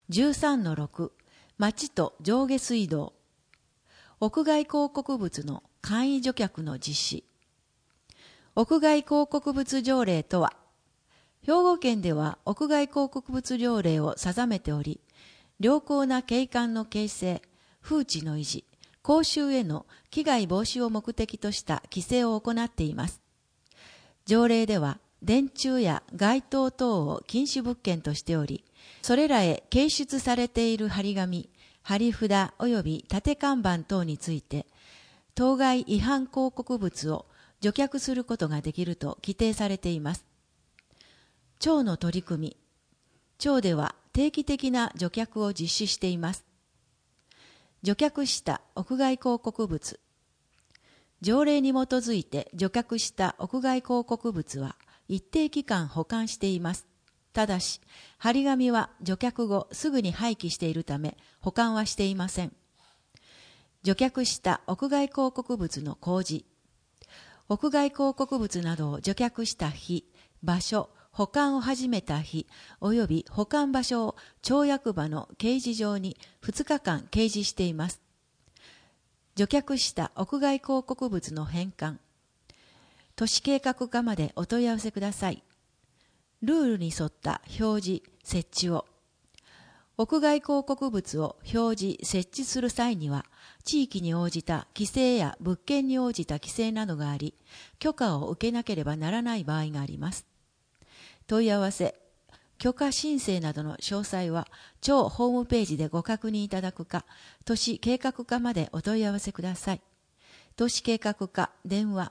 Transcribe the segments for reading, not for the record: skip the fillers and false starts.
13-6 町と上下水道。屋外広告物の簡易除却の実施。屋外広告物条例とは、兵庫県では屋外広告物条例を定めており、良好な景観の形成、風致の維持、公衆への危害防止を目的とした規制を行っています。条例では、電柱や街灯等を禁止物件としており、それらへ掲出されている張り紙、張り札及び立看板等について、当該違反広告物を除却することができると規定されています。庁の取り組み。庁では定期的な除却を実施しています。除却した屋外広告物。条例に基づいて除却した屋外広告物は一定期間保管しています。ただし、張り紙は除却後すぐに廃棄しているため保管はしていません。除却した屋外広告物の公示。屋外広告物などを除却した日、場所、保管を始めた日、及び保管場所を町役場の掲示場に2日間掲示しています。除却した屋外広告物の返還。都市計画課までお問い合わせください。ルールに沿った表示、設置を。屋外広告物を表示、設置する際には、地域に応じた規制や物件に応じた規制などがあり、許可を受けなければならない場合があります。問い合わせ、許可申請などの詳細は、町ホームページでご確認いただくか、都市計画課までお問い合わせください。都市計画課、電話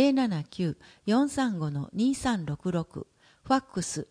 079-435-2366、ファックス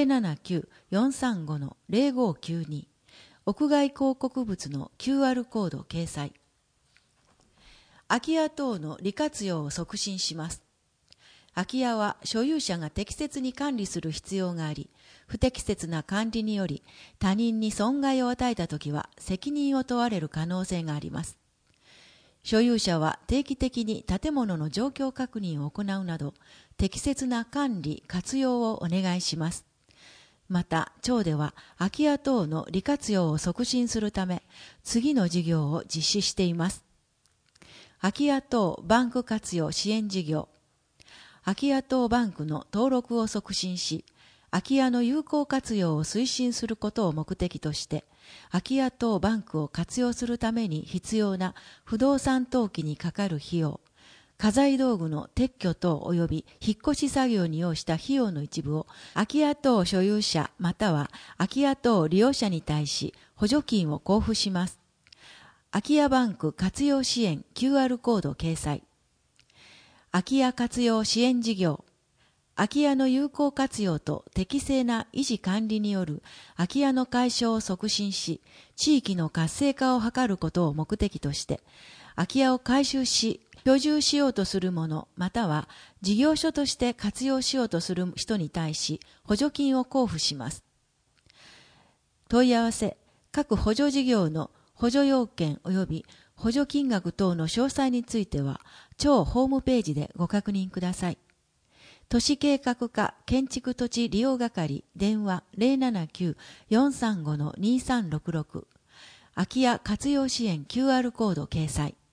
079-435-0592、屋外広告物の QR コード掲載。空き家等の利活用を促進します。空き家は所有者が適切に管理する必要があり、不適切な管理により他人に損害を与えたときは責任を問われる可能性があります。所有者は定期的に建物の状況確認を行うなど、適切な管理・活用をお願いします。また、町では空き家等の利活用を促進するため、次の事業を実施しています。空き家等バンク活用支援事業。空き家等バンクの登録を促進し、空き家の有効活用を推進することを目的として、空き家等バンクを活用するために必要な不動産登記にかかる費用、家財道具の撤去等及び引っ越し作業に要した費用の一部を空き家等所有者または空き家等利用者に対し補助金を交付します。空き家バンク活用支援 QR コード掲載。空き家活用支援事業。空き家の有効活用と適正な維持管理による空き家の解消を促進し、地域の活性化を図ることを目的として、空き家を改修し、居住しようとする者、または事業所として活用しようとする人に対し、補助金を交付します。問い合わせ、各補助事業の補助要件及び補助金額等の詳細については、町ホームページでご確認ください。都市計画課建築土地利用係電話 079-435-2366 空き家活用支援 QR コード掲載。